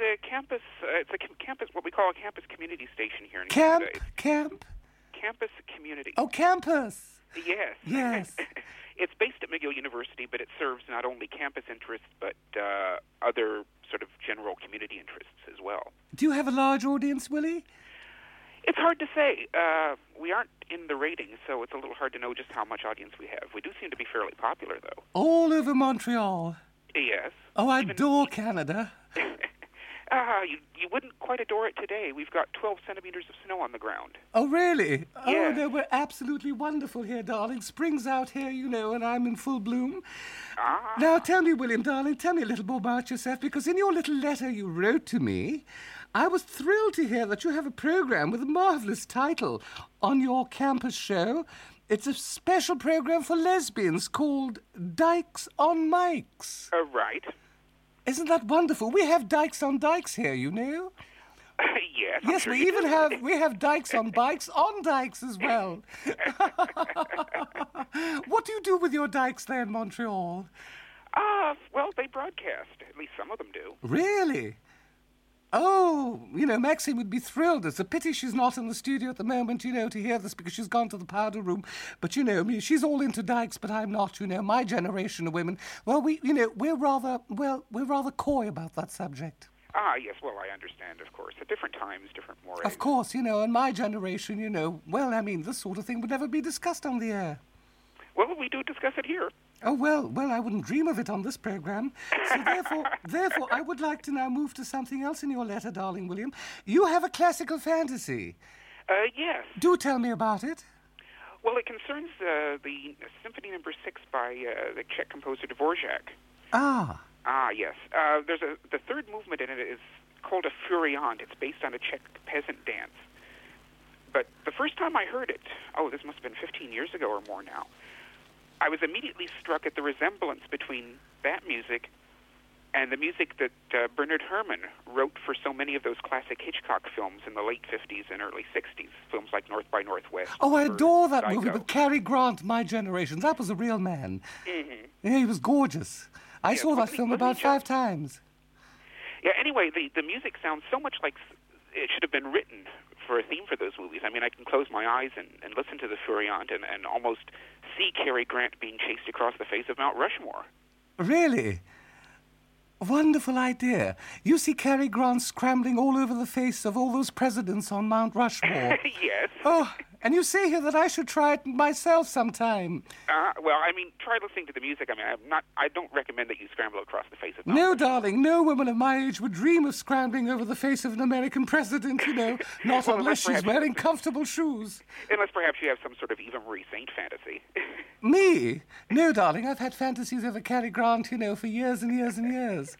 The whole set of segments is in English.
a campus. It's a campus, what we call a campus community station here in Canada. Campus community. Oh, campus. Yes. Yes. It's based at McGill University, but it serves not only campus interests, but other sort of general community interests as well. Do you have a large audience, Willie? It's hard to say. We aren't in the ratings, so it's a little hard to know just how much audience we have. We do seem to be fairly popular, though. All over Montreal. Yes. Oh, I adore Canada. You wouldn't quite adore it today. We've got 12 centimeters of snow on the ground. Oh, really? Yes. Oh, no, we're absolutely wonderful here, darling. Spring's out here, you know, and I'm in full bloom. Now, tell me, William, darling, tell me a little more about yourself, because in your little letter you wrote to me, I was thrilled to hear that you have a program with a marvelous title on your campus show. It's a special program for lesbians called Dykes on Mics. Right. Isn't that wonderful? We have Dykes on Dykes here, you know. Yes. Yes, sure we even have Dykes on Bikes on Dykes as well. What do you do with your dykes there in Montreal? Well, they broadcast. At least some of them do. Really? Oh, you know, Maxine would be thrilled. It's a pity she's not in the studio at the moment, you know, to hear this, because she's gone to the powder room. But, you know, she's all into dykes, but I'm not, you know. My generation of women, well, we're rather coy about that subject. Yes, well, I understand, of course. At different times, different mores. Of course, you know, in my generation, you know, well, I mean, this sort of thing would never be discussed on the air. Well, we do discuss it here. Oh, well, I wouldn't dream of it on this program. So therefore, I would like to now move to something else in your letter, darling William. You have a classical fantasy. Yes. Do tell me about it. Well, it concerns the Symphony No. 6 by the Czech composer Dvorak. Yes. The third movement in it is called a Furiant. It's based on a Czech peasant dance. But the first time I heard it, this must have been 15 years ago or more now, I was immediately struck at the resemblance between that music and the music that Bernard Herrmann wrote for so many of those classic Hitchcock films in the late 50s and early 60s, films like North by Northwest. Oh, I adore that movie with Cary Grant, my generation. That was a real man. Mm-hmm. Yeah, he was gorgeous. I saw that film about 5 times. Yeah, anyway, the music sounds so much like it should have been written for a theme for those movies. I mean, I can close my eyes and listen to the Furiant and almost see Cary Grant being chased across the face of Mount Rushmore. Really? Wonderful idea. You see Cary Grant scrambling all over the face of all those presidents on Mount Rushmore. Yes. Oh, and you say here that I should try it myself sometime. Well, I mean, try listening to the music. I mean, I don't recommend that you scramble across the face of Mount No, Rushmore. darling, no woman of my age would dream of scrambling over the face of an American president, you know, not unless she's wearing comfortable shoes. Unless perhaps you have some sort of Eva Marie Saint fantasy. Me? No, darling, I've had fantasies over Cary Grant, you know, for years and years and years.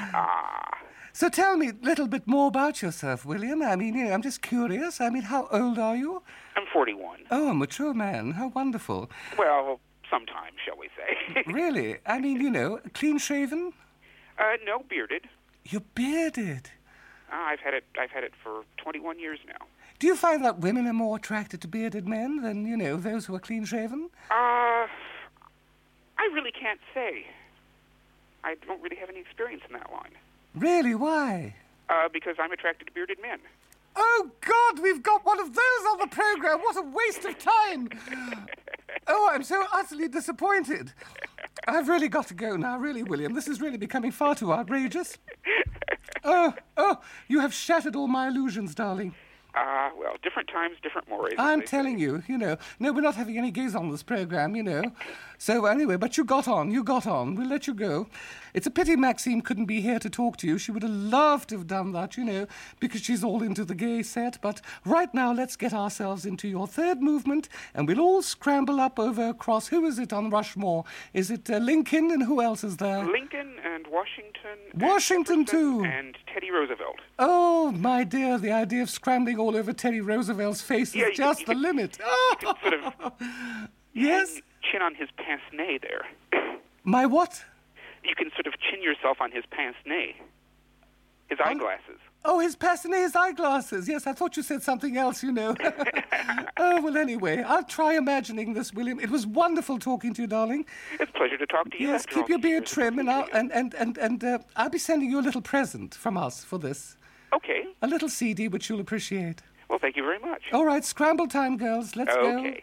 So tell me a little bit more about yourself, William. I mean, you know, I'm just curious. I mean, how old are you? I'm 41. Oh, a mature man. How wonderful. Well, sometime, shall we say. Really? I mean, you know, clean-shaven? No, bearded. You're bearded? I've had it for 21 years now. Do you find that women are more attracted to bearded men than, you know, those who are clean-shaven? I really can't say. I don't really have any experience in that line. Really? Why? Because I'm attracted to bearded men. Oh, God, we've got one of those on the program. What a waste of time. Oh, I'm so utterly disappointed. I've really got to go now, really, William. This is really becoming far too outrageous. Oh, you have shattered all my illusions, darling. Well, different times, different mores. I'm telling you, you know. No, we're not having any gays on this program, you know. So anyway, but you got on. We'll let you go. It's a pity Maxine couldn't be here to talk to you. She would have loved to have done that, you know, because she's all into the gay set. But right now, let's get ourselves into your third movement, and we'll all scramble up over across. Who is it on Rushmore? Is it Lincoln, and who else is there? Lincoln and Washington. Washington, and too. And Teddy Roosevelt. Oh, my dear, the idea of scrambling all over Teddy Roosevelt's face is just the limit. You can sort of yes? chin on his pince-nez there. My what? You can sort of chin yourself on his pince-nez. His eyeglasses. Oh, his pince-nez eyeglasses. Yes, I thought you said something else, you know. Oh, well, anyway, I'll try imagining this, William. It was wonderful talking to you, darling. It's a pleasure to talk to you. Yes, keep your beard trim, and I'll be sending you a little present from us for this. Okay. A little CD, which you'll appreciate. Well, thank you very much. All right, scramble time, girls. Let's go. Okay.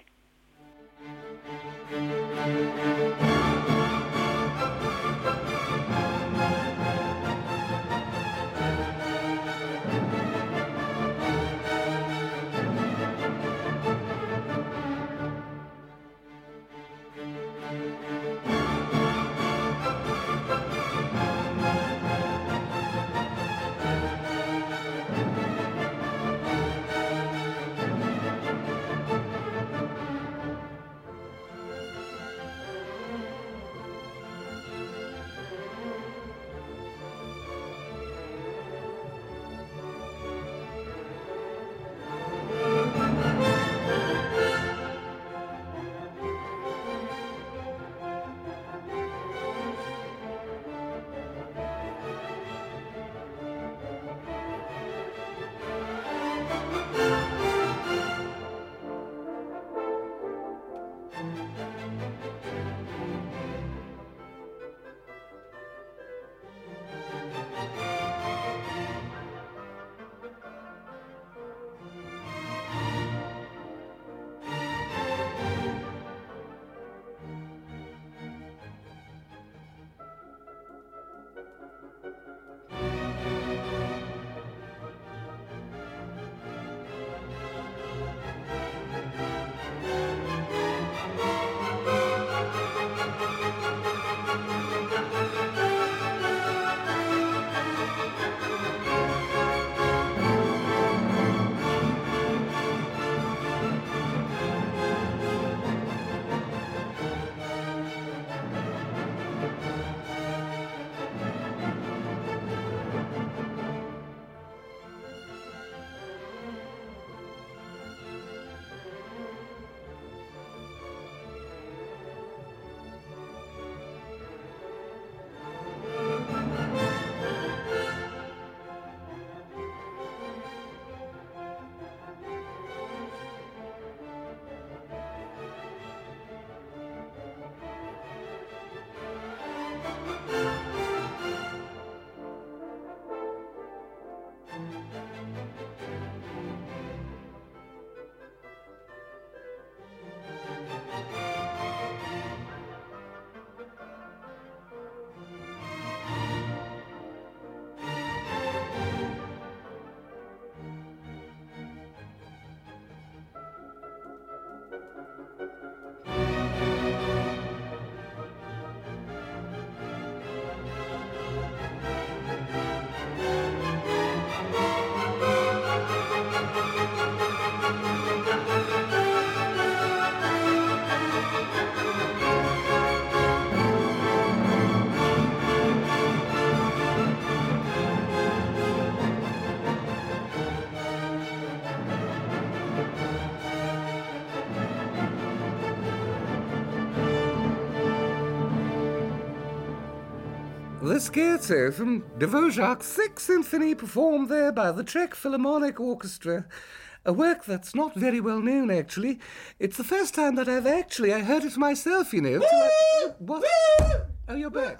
The scherzo from Dvorak's Sixth Symphony, performed there by the Czech Philharmonic Orchestra. A work that's not very well known, actually. It's the first time that I heard it myself, you know. What? Oh, you're back.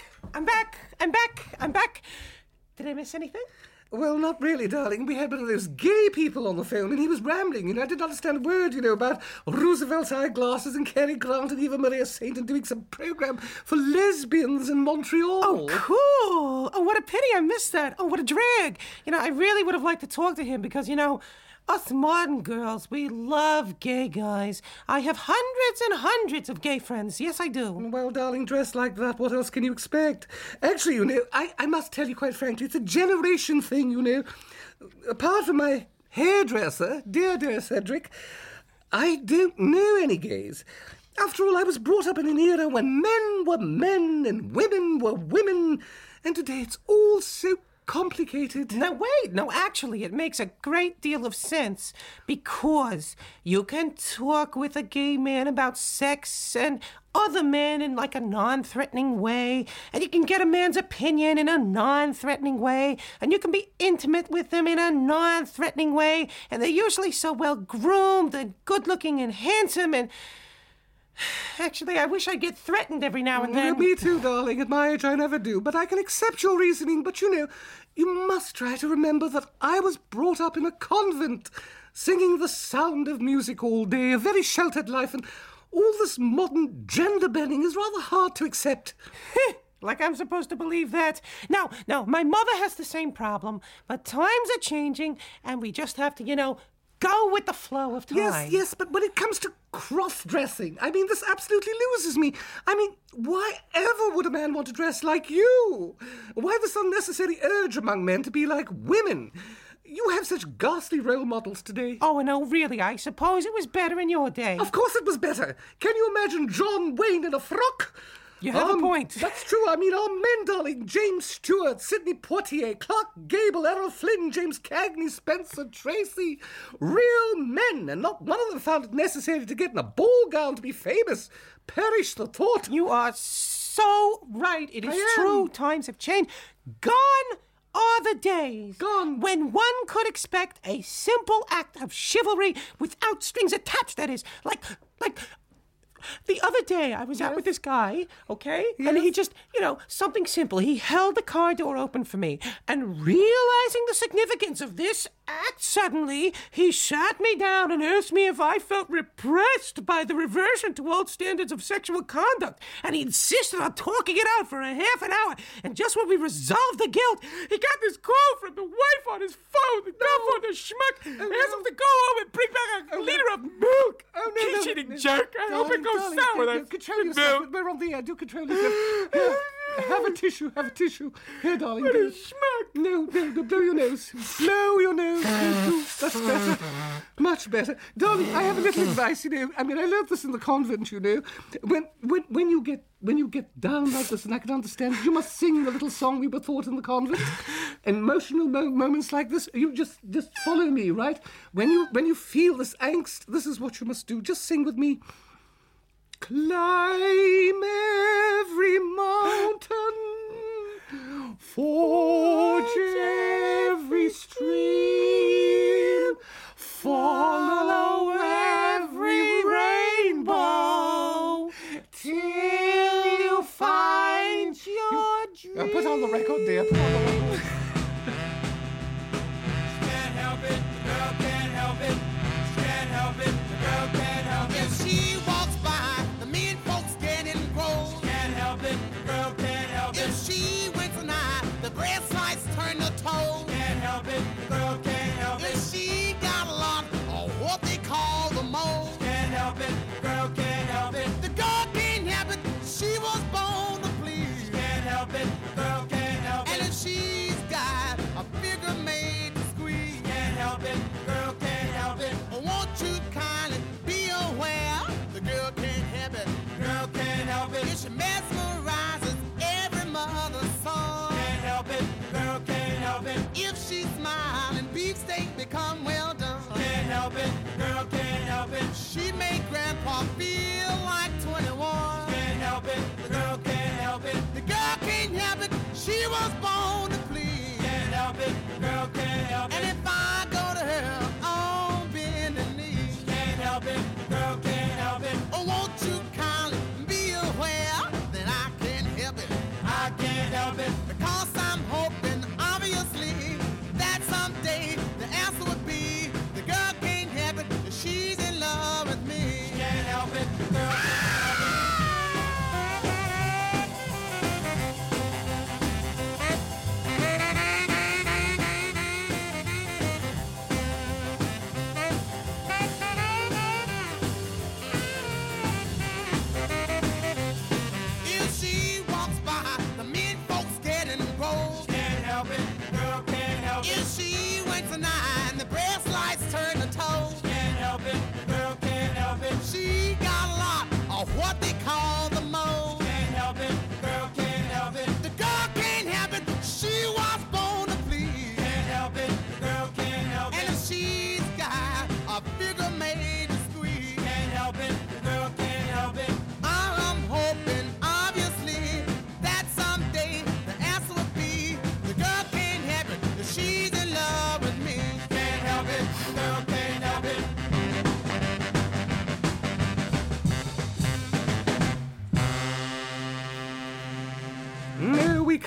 I'm back. Did I miss anything? Well, not really, darling. We had one of those gay people on the phone, and he was rambling, you know. I didn't understand a word, you know, about Roosevelt's eyeglasses and Cary Grant and Eva Maria Saint and doing some program for lesbians in Montreal. Oh, cool. Oh, what a pity I missed that. Oh, what a drag. You know, I really would have liked to talk to him because, you know, us modern girls, we love gay guys. I have hundreds and hundreds of gay friends. Yes, I do. Well, darling, dressed like that, what else can you expect? Actually, you know, I must tell you quite frankly, it's a generation thing, you know. Apart from my hairdresser, dear Cedric, I don't know any gays. After all, I was brought up in an era when men were men and women were women, and today it's all so complicated. No, wait. No, actually, it makes a great deal of sense because you can talk with a gay man about sex and other men in like a non-threatening way, and you can get a man's opinion in a non-threatening way, and you can be intimate with them in a non-threatening way, and they're usually so well groomed and good-looking and handsome and... Actually, I wish I'd get threatened every now and then. Me too, darling. At my age, I never do. But I can accept your reasoning. But, you must try to remember that I was brought up in a convent, singing the sound of music all day, a very sheltered life, and all this modern gender-bending is rather hard to accept. Like I'm supposed to believe that. No, my mother has the same problem, but times are changing, and we just have to, go with the flow of time. Yes, but when it comes to cross-dressing, this absolutely loses me. Why ever would a man want to dress like you? Why this unnecessary urge among men to be like women? You have such ghastly role models today. Oh, no, really, I suppose it was better in your day. Of course it was better. Can you imagine John Wayne in a frock? You have a point. That's true. Our men, darling. James Stewart, Sidney Poitier, Clark Gable, Errol Flynn, James Cagney, Spencer Tracy. Real men, and not one of them found it necessary to get in a ball gown to be famous. Perish the thought. You are so right. It is true. Times have changed. Gone are the days when one could expect a simple act of chivalry without strings attached. That is, like... The other day, I was out with this guy, okay? Yes. And he just, something simple. He held the car door open for me. And realizing the significance of this act, suddenly, he sat me down and asked me if I felt repressed by the reversion to old standards of sexual conduct. And he insisted on talking it out for a half an hour. And just when we resolved the guilt, he got this call from the wife on his phone. The for the schmuck. Asked him to go home and bring back a liter of milk. Oh, no. Kid-shitting jerk. I hope it goes sour. That control yourself. We're on the air. Do control yourself. Have a tissue. Here, darling. What a schmuck. No, blow your nose. Blow your nose. That's better. Much better. Darling, I have a little advice, I learned this in the convent, When you get down like this, and I can understand, you must sing the little song we were taught in the convent. Emotional moments like this, you just follow me, right? When you feel this angst, this is what you must do. Just sing with me. Climb every mountain, forge every stream, follow every rainbow, till you find your dream. Put on the record, dear. Put on the record. Can't help it, the girl can't help it. Can't help it, the girl can't help it. If she walks by, the mean folks get engrossed. Can't help it, the girl can't help it. If she winks an eye, the bread slice turn to toast. Can't help it, the girl can't help it. If she got a lot of what they call the mold. Can't help it, the girl can't help it. The girl can't help it, she was born to please. Can't help it, the girl can't help it. And if she's got a figure made to squeeze. Can't help it, the girl can't help it. Won't you kindly be aware? The girl can't help it, the girl can't help it. If she mesmerizes every mother's son. Can't help it, the girl can't help it. If she smiles and beefsteak become well done. Can't help it, the girl can't help it. She made grandpa feel like 21. Can't help it, the girl can't help it. The girl can't help it, she was born to please. Can't help it, the girl can't help it. And if I go to her on bending knees. Can't help it, the girl can't help it. Oh, won't you kindly be aware that I can't help it? I can't help it. Because I'm hoping, obviously, that someday the answer would be the girl can't help it. She's in love with me. Can't help it, the girl can't help it.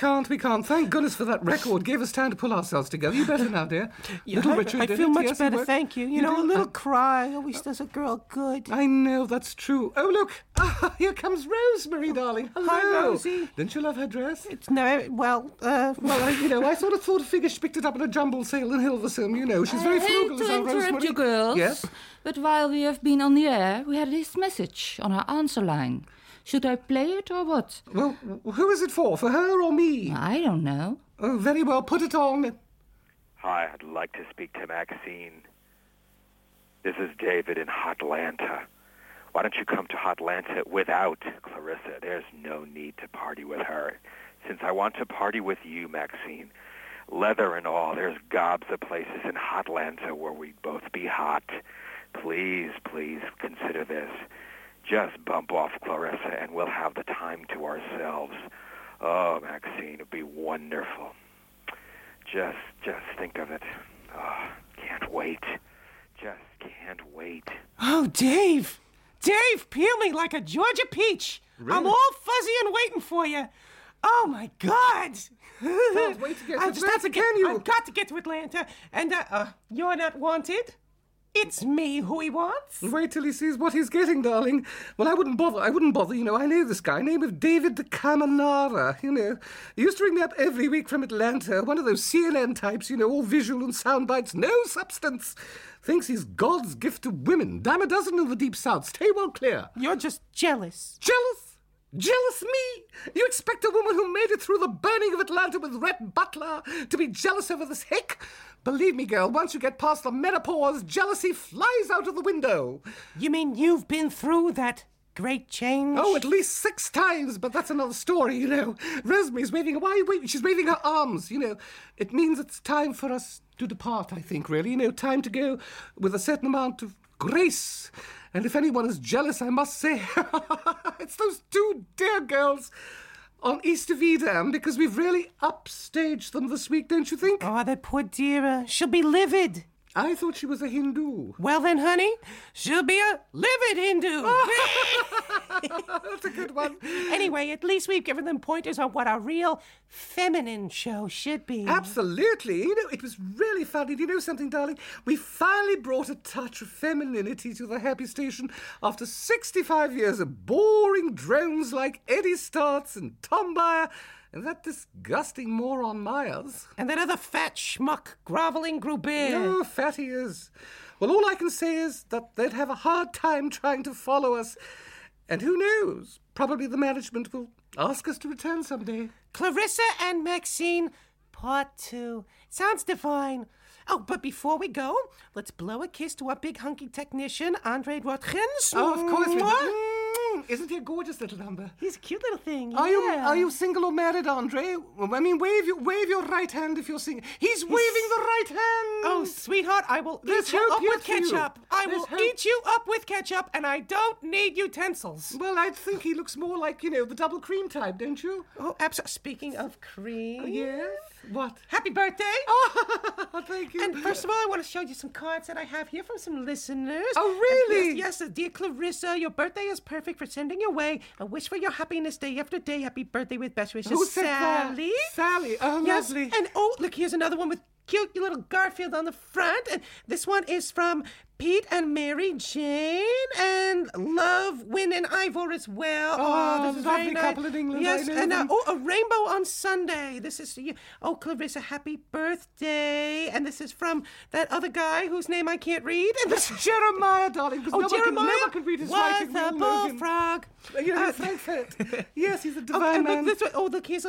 can't. Thank goodness for that record. Gave us time to pull ourselves together. You better now, dear. Yeah, Little Richard I did feel it. much Yes, better, thank you. You know, did? a little cry always does a girl good. I know, that's true. Oh, look. Here comes Rosemary, darling. Hello. Hi, Rosie. Didn't you love her dress? It's no, well, I sort of thought a figure she picked it up in a jumble sale in Hilversum, you know. She's very frugal, is our Rosemary. I hate to interrupt you, girls. Yes? But while we have been on the air, we had this message on our answer line. Should I play it or what? Well, who is it for? For her or me? I don't know. Oh, very well. Put it on. Hi, I'd like to speak to Maxine. This is David in Hotlanta. Why don't you come to Hotlanta without Clarissa? There's no need to party with her. Since I want to party with you, Maxine, leather and all, there's gobs of places in Hotlanta where we'd both be hot. Please consider this. Just bump off Clarissa and we'll have the time to ourselves. Oh, Maxine, it'd be wonderful. Just think of it. Oh, can't wait. Just can't wait. Oh, Dave, peel me like a Georgia peach. Really? I'm all fuzzy and waiting for you. Oh, my God. Can't wait to get to Atlanta, can you? I've got to get to Atlanta. And, you're not wanted? It's me who he wants. Wait till he sees what he's getting, darling. Well, I wouldn't bother, you know. I know this guy, name of David de Caminara, you know. He used to ring me up every week from Atlanta, one of those CNN types, you know, all visual and sound bites, no substance. Thinks he's God's gift to women. Dime a dozen in the Deep South. Stay well clear. You're just jealous. Jealous? Jealous me? You expect a woman who made it through the burning of Atlanta with Rhett Butler to be jealous over this hick? Believe me, girl, once you get past the menopause, jealousy flies out of the window. You mean you've been through that great change? Oh, at least 6 times, but that's another story, you know. Rosemary's waving. Why are you waving? She's waving her arms, you know. It means it's time for us to depart, I think, really. You know, time to go with a certain amount of grace. And if anyone is jealous, I must say, it's those 2 dear girls on East of Edam, because we've really upstaged them this week, don't you think? Oh, that poor dear. She'll be livid. I thought she was a Hindu. Well then, honey, she'll be a livid Hindu. That's a good one. Anyway, at least we've given them pointers on what a real feminine show should be. Absolutely. You know, it was really funny. Do you know something, darling? We finally brought a touch of femininity to the Happy Station after 65 years of boring drones like Eddie Starts and Tom Bayer and that disgusting moron Myers. And that other fat schmuck groveling Gruber. Oh, fat he is. Well, all I can say is that they'd have a hard time trying to follow us. And who knows? Probably the management will ask us to return someday. Clarissa and Maxine, Part 2. Sounds divine. Oh, but before we go, let's blow a kiss to our big hunky technician, Andre Rotkins. Oh, of course we do. Isn't he a gorgeous little number? He's a cute little thing. Yeah. Yeah. Are you single or married, Andre? I mean, wave your right hand if you're single. He's waving the right hand. Oh, sweetheart, I will There's eat you hope up here with for you. ketchup. I There's will hope. eat you up with ketchup, and I don't need utensils. Well, I think he looks more like, you know, the double cream type, don't you? Oh, absolutely. Speaking of cream. Yes? What? Happy birthday. Oh, thank you. And first of all, I want to show you some cards that I have here from some listeners. Oh, really? And yes, dear Clarissa, your birthday is perfect for sending your way a wish for your happiness day after day. Happy birthday with best wishes, Who said that? Sally. Sally. Oh, Yes, lovely. and oh, look, here's another one with cute little Garfield on the front. And this one is from Pete and Mary Jane, and Love, Win, and Ivor as well. Oh, this is lovely very nice. couple in England, Yes, I know and them. a rainbow on Sunday. This is you. Oh, Clarissa, happy birthday. And this is from that other guy whose name I can't read. And this is Jeremiah, darling, because no Jeremiah one can read his writing. was a We all know him. bullfrog. You know, Frankfurt. Yes, he's a Oh, divine and man. look, this one. Oh, look, here's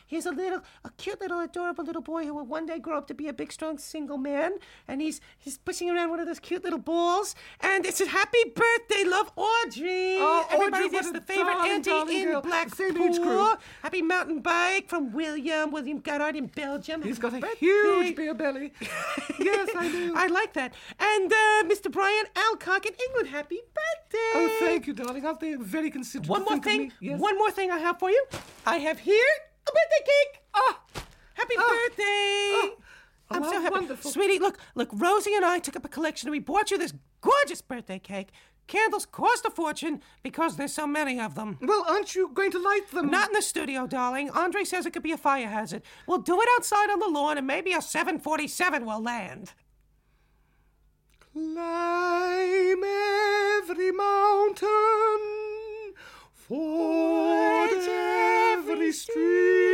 a cute little adorable little boy who will one day grow up to be a big, strong, single man. And he's pushing around one of those cute little balls. And it says, happy birthday, love, Audrey. Oh, Audrey, Everybody's what just a the favorite darling, auntie darling in girl. Blackpool. Same age group. Happy mountain bike from William Goddard in Belgium. He's Happy got a birthday. huge beer belly. Yes, I do. I like that. And Mr. Brian Alcock in England, happy birthday. Oh, thank you, darling. Aren't they very considerate? One to more think of thing. me? Yes. One more thing I have for you. I have here a birthday cake. Oh, Happy Oh. birthday. Oh, I'm so happy. wonderful. Sweetie, look, Rosie and I took up a collection and we bought you this gorgeous birthday cake. Candles cost a fortune because there's so many of them. Well, aren't you going to light them? Not in the studio, darling. Andre says it could be a fire hazard. We'll do it outside on the lawn and maybe a 747 will land. Climb every mountain, ford every stream.